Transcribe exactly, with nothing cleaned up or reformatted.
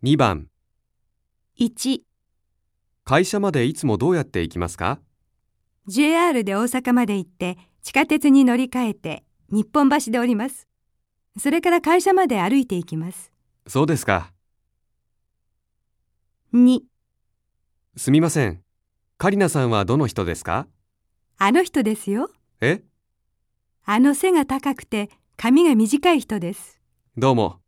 にばん、 いち、 会社までいつもどうやって行きますか？ ジェイアール で大阪まで行って地下鉄に乗り換えて日本橋で降ります。それから会社まで歩いて行きます。 そうですか。 に、 すみません。カリナさんはどの人ですか？ あの人ですよ。 え？ あの背が高くて髪が短い人です。 どうも。